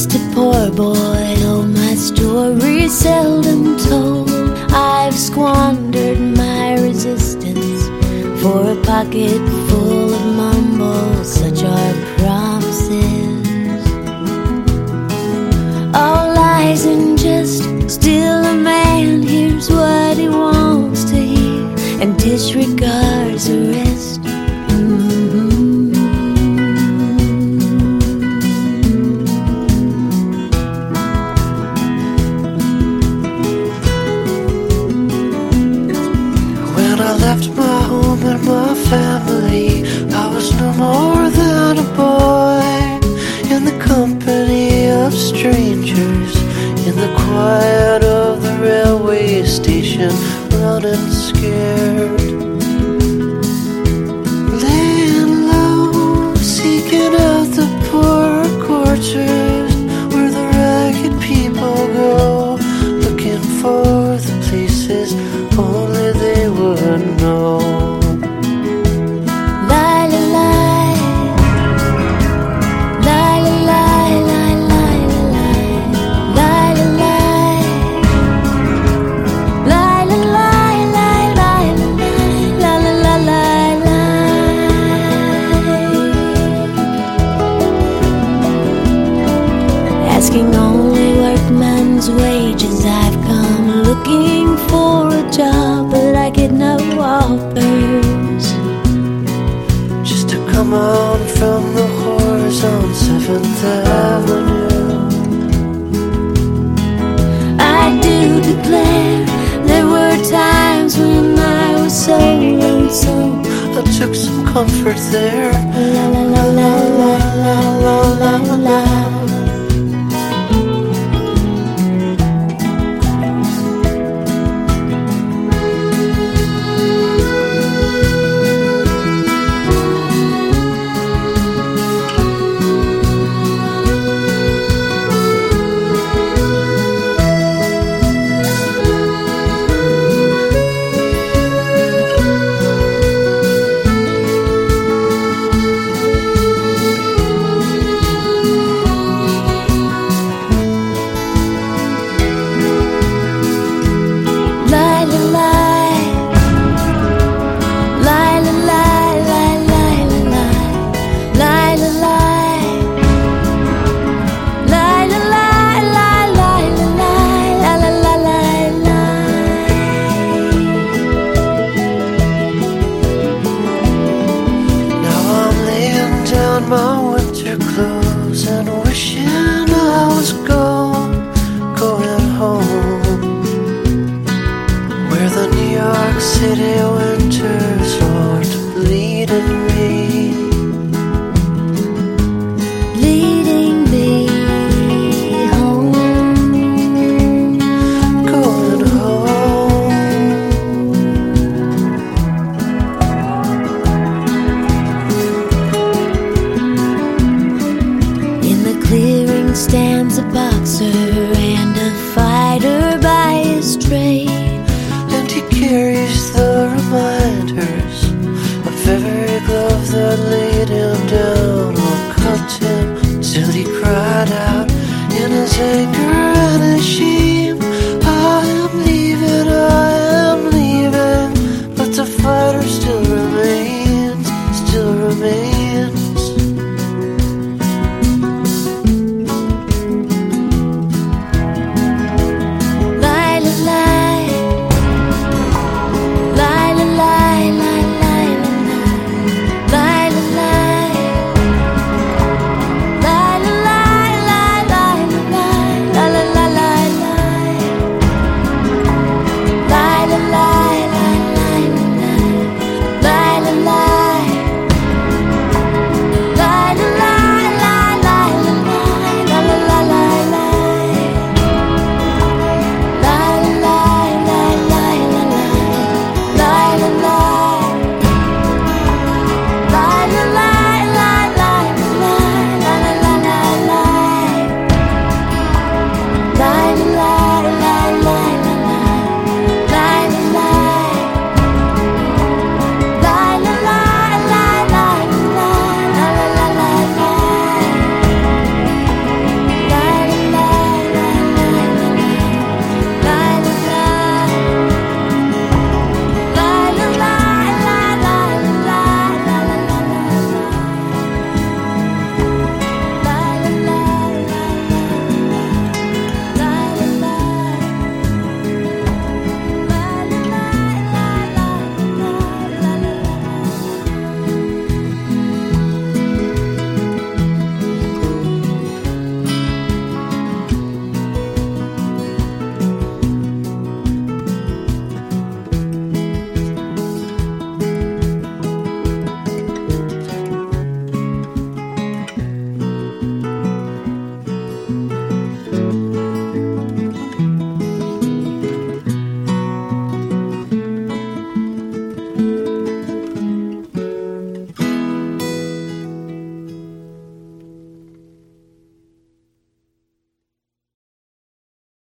just a poor boy, though my story's seldom told. I've squandered my resistance for a pocket full of mumbles, such are promises. All lies and just still a man hears what he wants to hear and disregards the rest. When I left my home and my family, I was no more than a boy in the company of strangers, in the quiet of the railway station, running scared, laying low, seeking out the poor quarters where the ragged people go, looking for the places only they would know. Asking only workman's wages, I've come looking for a job, but I get no offers. Just to come on from the whores on 7th Avenue. I do declare there were times when I was so lonesome. I took some comfort there. La la la la la la la la la. My winter clothes and wishing I was going home, where the New York City